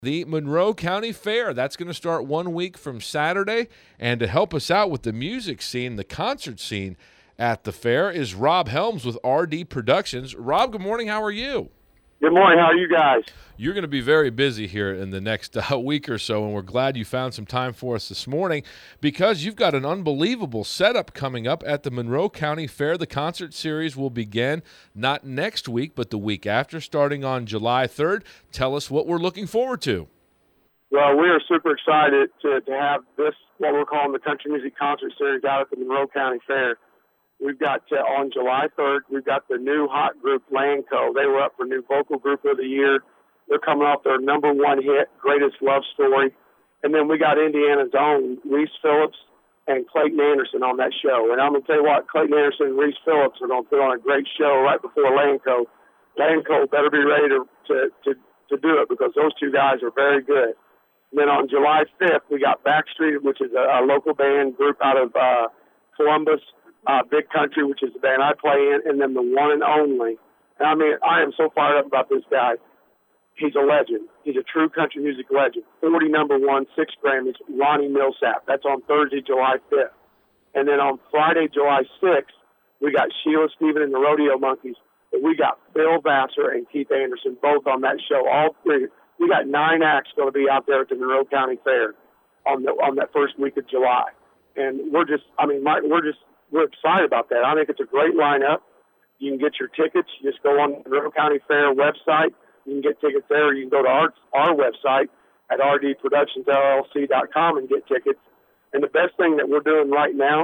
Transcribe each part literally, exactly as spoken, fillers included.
The Monroe County Fair. That's going to start one week from Saturday. And to help us out with the music scene, the concert scene at the fair is Rob Helms with R D Productions. Rob, good morning. How are you? Good morning. How are you guys? You're going to be very busy here in the next uh, week or so, and we're glad you found some time for us this morning because you've got an unbelievable setup coming up at the Monroe County Fair. The concert series will begin not next week, but the week after, starting on July third. Tell us what we're looking forward to. Well, we are super excited to, to have this, what we're calling the Country Music Concert Series out at the Monroe County Fair. We've got, uh, on July third, we've got the new hot group, Lanco. They were up for New Vocal Group of the Year. They're coming off their number one hit, Greatest Love Story. And then we got Indiana's own Reese Phillips and Clayton Anderson on that show. And I'm going to tell you what, Clayton Anderson and Reese Phillips are going to put on a great show right before Lanco. Lanco better be ready to, to, to, to do it because those two guys are very good. And then on July fifth, we got Backstreet, which is a, a local band group out of uh, Columbus. Uh, Big Country, which is the band I play in, and then the one and only. And I mean, I am so fired up about this guy. He's a legend. He's a true country music legend. forty number one, six Grammys, Ronnie Millsap. That's on Thursday, July fifth. And then on Friday, July sixth, we got Sheila Stephen and the Rodeo Monkeys. And we got Bill Vassar and Keith Anderson both on that show. All three. We got nine acts going to be out there at the Monroe County Fair on the on that first week of July. And we're just, I mean, Mike, we're just, We're excited about that. I think it's a great lineup. You can get your tickets. You just go on the Monroe County Fair website. You can get tickets there. Or you can go to our, our website at r d productions l l c dot com and get tickets. And the best thing that we're doing right now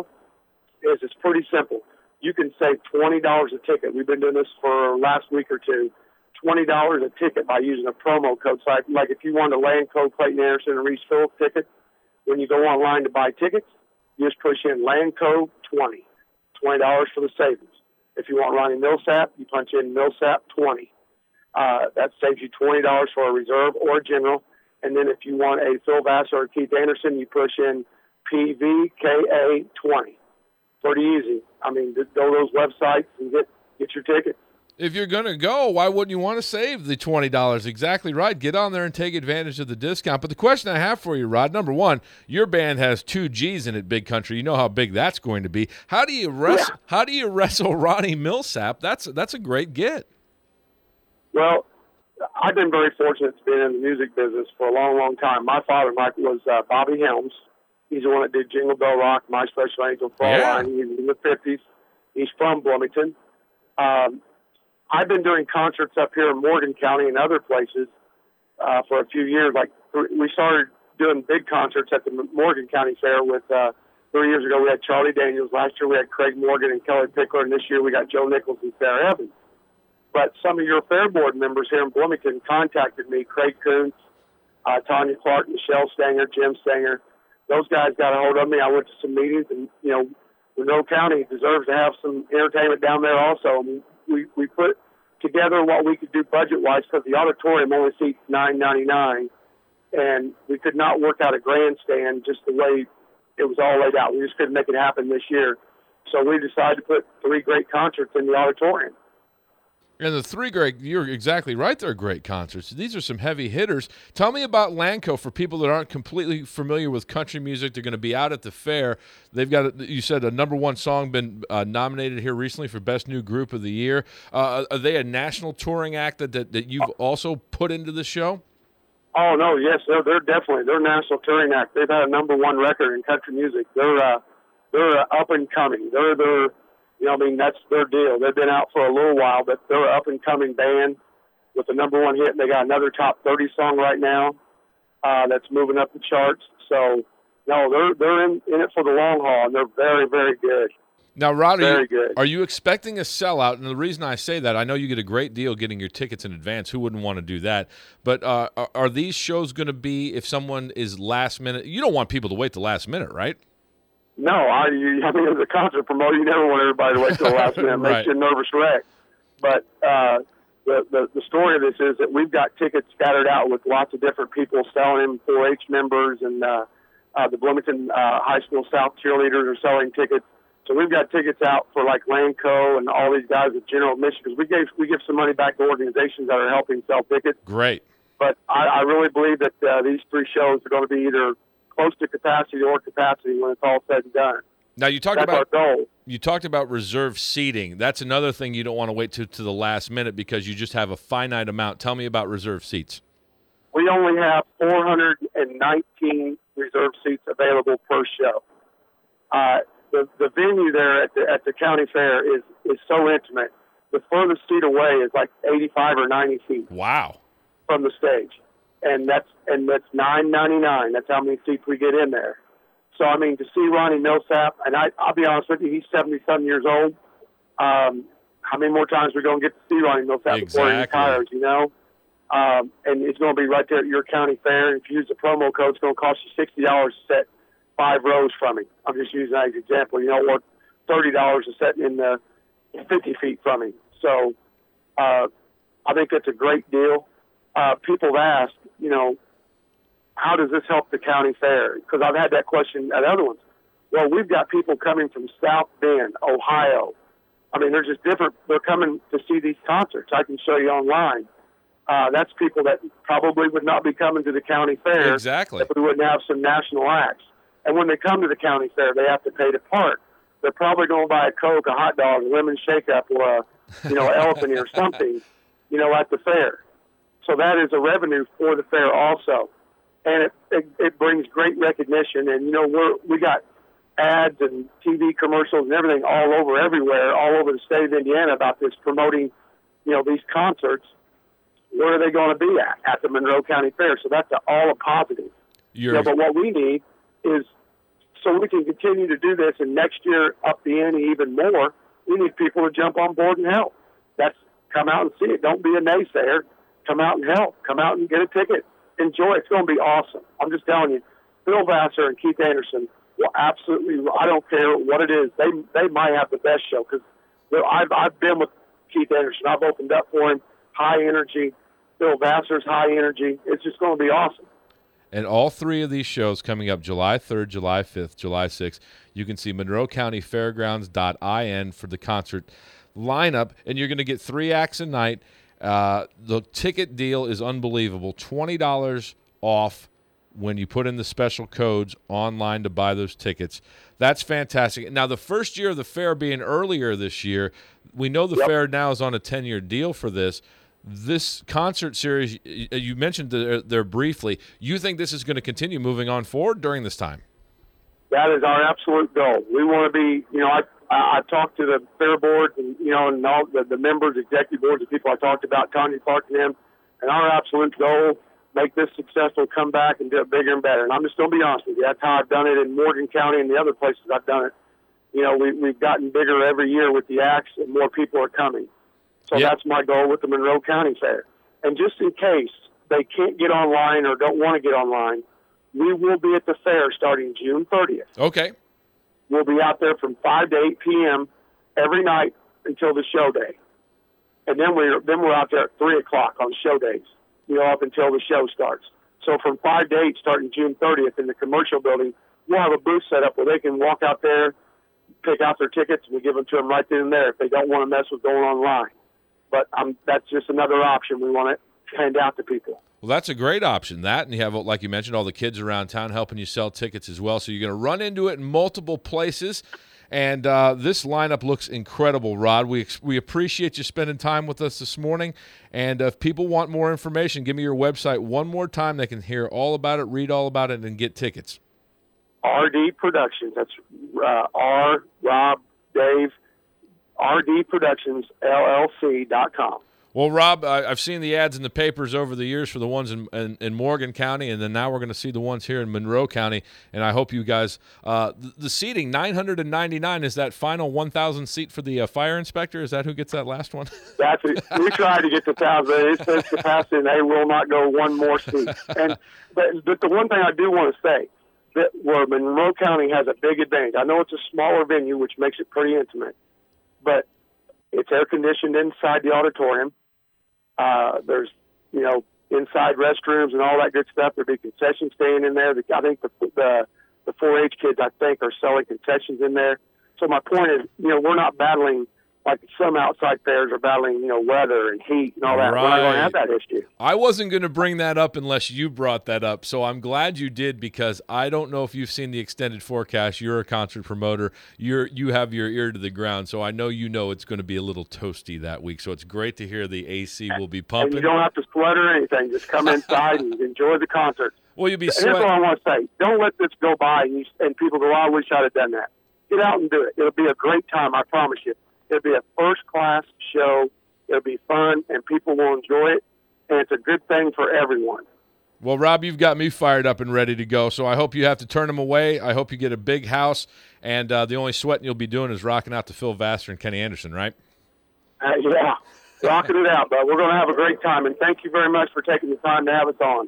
is it's pretty simple. You can save twenty dollars a ticket. We've been doing this for last week or two. twenty dollars a ticket by using a promo code. So like, like if you want a Lanco, Clayton Anderson, and Reese Phillips ticket, when you go online to buy tickets, you just push in Lanco twenty, twenty dollars for the savings. If you want Ronnie Millsap, you punch in Millsap twenty. Uh, that saves you twenty dollars for a reserve or a general. And then if you want a Phil Vassar or Keith Anderson, you push in P V K A twenty. Pretty easy. I mean, go to those websites and get, get your tickets. If you're going to go, why wouldn't you want to save the twenty dollars? Exactly right. Get on there and take advantage of the discount. But the question I have for you, Rod, number one, your band has two G's in it, Big Country. You know how big that's going to be. How do you wrestle, yeah. How do you wrestle Ronnie Millsap? That's, that's a great get. Well, I've been very fortunate to be in the music business for a long, long time. My father, Mike, was uh, Bobby Helms. He's the one that did Jingle Bell Rock, My Special Angel, Fraulein. Yeah. He's in the fifties. He's from Bloomington. Um, I've been doing concerts up here in Morgan County and other places uh, for a few years. Like we started doing big concerts at the Morgan County Fair with uh, three years ago. We had Charlie Daniels. Last year we had Craig Morgan and Kelly Pickler, and this year we got Joe Nichols and Sarah Evans. But some of your fair board members here in Bloomington contacted me, Craig Kuntz, uh, Tanya Clark, Michelle Stanger, Jim Stanger. Those guys got a hold of me. I went to some meetings, and, you know, Monroe County deserves to have some entertainment down there also. I mean, we, we put together what we could do budget-wise because the auditorium only seats nine ninety-nine, and we could not work out a grandstand just the way it was all laid out. We just couldn't make it happen this year. So we decided to put three great concerts in the auditorium. And the three great, you're exactly right, they're great concerts. These are some heavy hitters. Tell me about Lanco for people that aren't completely familiar with country music. They're going to be out at the fair. They've got, a, you said, a number one song been uh, nominated here recently for Best New Group of the Year. Uh, are they a national touring act that, that, that you've also put into the show? Oh, no, yes, they're, they're definitely, they're a national touring act. They've had a number one record in country music. They're uh, they're uh, up and coming. They're, they're You know, I mean, that's their deal. They've been out for a little while, but they're an up-and-coming band with the number one hit. And they got another top thirty song right now uh, that's moving up the charts. So, no, they're they're in, in it for the long haul, and they're very, very good. Now, Rod, very are you, good. are you expecting a sellout? And the reason I say that, I know you get a great deal getting your tickets in advance. Who wouldn't want to do that? But uh, are, are these shows going to be, if someone is last minute, you don't want people to wait the last minute, right? No, I, you, I mean, as a concert promoter, you never want everybody to wait till the last minute. It makes right. you a nervous wreck. But uh, the, the the story of this is that we've got tickets scattered out with lots of different people selling them, four H members, and uh, uh, the Bloomington uh, High School South cheerleaders are selling tickets. So we've got tickets out for like Lanco and all these guys at General Admission because we gave we give some money back to organizations that are helping sell tickets. Great. But I, I really believe that uh, these three shows are going to be either close to capacity or capacity when it's all said and done. Now you talked That's about our goal. You talked about reserve seating. That's another thing you don't want to wait to to the last minute because you just have a finite amount. Tell me about reserve seats. We only have four hundred nineteen reserve seats available per show. Uh, the the venue there at the at the county fair is is so intimate. The furthest seat away is like eighty-five or ninety feet. Wow. From the stage, and that's and that's nine ninety-nine. That's how many seats we get in there. So I mean, to see Ronnie Millsap, and I, I'll be honest with you, he's seventy-seven years old. Um, how many more times are we going to get to see Ronnie Millsap exactly. before he retires? You know, um, and it's going to be right there at your county fair. And if you use the promo code, it's going to cost you sixty dollars to set five rows from him. I'm just using that as an example. You know, or thirty dollars to set in the fifty feet from him. So uh, I think that's a great deal. Uh, people have asked, you know, how does this help the county fair? Because I've had that question at other ones. Well, we've got people coming from South Bend, Ohio. I mean, they're just different. They're coming to see these concerts. I can show you online. Uh, that's people that probably would not be coming to the county fair. Exactly. If we wouldn't have some national acts. And when they come to the county fair, they have to pay to park. They're probably going to buy a Coke, a hot dog, a lemon shake-up, or a, you know, elephant or something, you know, at the fair. So that is a revenue for the fair also. And it, it, it brings great recognition. And, you know, we're, we got ads and T V commercials and everything all over, everywhere, all over the state of Indiana about this, promoting, you know, these concerts. Where are they going to be at? At the Monroe County Fair. So that's a, all a positive. You know, but what we need is, so we can continue to do this and next year up the ante even more, we need people to jump on board and help. That's come out and see it. Don't be a naysayer. Come out and help. Come out and get a ticket. Enjoy it. It's going to be awesome. I'm just telling you, Bill Vassar and Keith Anderson will absolutely, I don't care what it is, they they might have the best show because I've, I've been with Keith Anderson. I've opened up for him. High energy. Bill Vassar's high energy. It's just going to be awesome. And all three of these shows coming up July third, July fifth, July sixth. You can see Monroe County Fairgrounds dot I N for the concert lineup, and you're going to get three acts a night. Uh, the ticket deal is unbelievable. twenty dollars off when you put in the special codes online to buy those tickets. That's fantastic. Now, the first year of the fair being earlier this year, we know the yep. fair now is on a ten-year deal for this. This concert series, you mentioned there briefly, you think this is going to continue moving on forward during this time? That is our absolute goal. We want to be, you know, I I talked to the fair board and, you know, and all the, the members, executive boards, the people I talked about, Tanya Clark and them, and our absolute goal, make this successful, come back and do it bigger and better. And I'm just going to be honest with you. That's how I've done it in Morgan County and the other places I've done it. You know, we, we've gotten bigger every year with the acts and more people are coming. So yep. that's my goal with the Monroe County Fair. And just in case they can't get online or don't want to get online, we will be at the fair starting June thirtieth. Okay. We'll be out there from five to eight p.m. every night until the show day. And then we're, then we're out there at three o'clock on show days, you know, up until the show starts. So from five to eight starting June thirtieth in the commercial building, we'll have a booth set up where they can walk out there, pick out their tickets, and we give them to them right then and there if they don't want to mess with going online. But um, that's just another option we want to hand out to people. Well, that's a great option. That, and you have, like you mentioned, all the kids around town helping you sell tickets as well. So you're going to run into it in multiple places. And uh, this lineup looks incredible, Rod. We we appreciate you spending time with us this morning. And if people want more information, give me your website one more time. They can hear all about it, read all about it, and get tickets. R D Productions. That's uh, R, Rob, Dave, R D Productions L L C dot com. Well, Rob, I, I've seen the ads in the papers over the years for the ones in, in, in Morgan County, and then now we're going to see the ones here in Monroe County, and I hope you guys uh, – the, the seating, nine hundred ninety-nine, is that final one thousand seat for the uh, fire inspector? Is that who gets that last one? That's it. We tried to get to one thousand. It says capacity, and they will not go one more seat. And but, but the one thing I do want to say, that where Monroe County has a big advantage. I know it's a smaller venue, which makes it pretty intimate, but it's air-conditioned inside the auditorium. Uh, there's, you know, inside restrooms and all that good stuff. There'll be concessions staying in there. I think the the, the four H kids, I think, are selling concessions in there. So my point is, you know, we're not battling like some outside fairs are battling, you know, weather and heat and all that. We're not going to have that issue. I wasn't going to bring that up unless you brought that up, so I'm glad you did, because I don't know if you've seen the extended forecast. You're a concert promoter. You're you have your ear to the ground, so I know you know it's going to be a little toasty that week. So it's great to hear the A C will be pumping. And you don't have to sweat or anything. Just come inside and enjoy the concert. Well, you'll be Here's sweating. what I want to say. Don't let this go by and, you, and people go, oh, I wish I'd have done that. Get out and do it. It'll be a great time, I promise you. It'll be a first-class show. It'll be fun, and people will enjoy it, and it's a good thing for everyone. Well, Rob, you've got me fired up and ready to go, so I hope you have to turn them away. I hope you get a big house, and uh, the only sweating you'll be doing is rocking out to Phil Vassar and Kenny Anderson, right? Uh, yeah, rocking it out, but we're going to have a great time, and thank you very much for taking the time to have us on.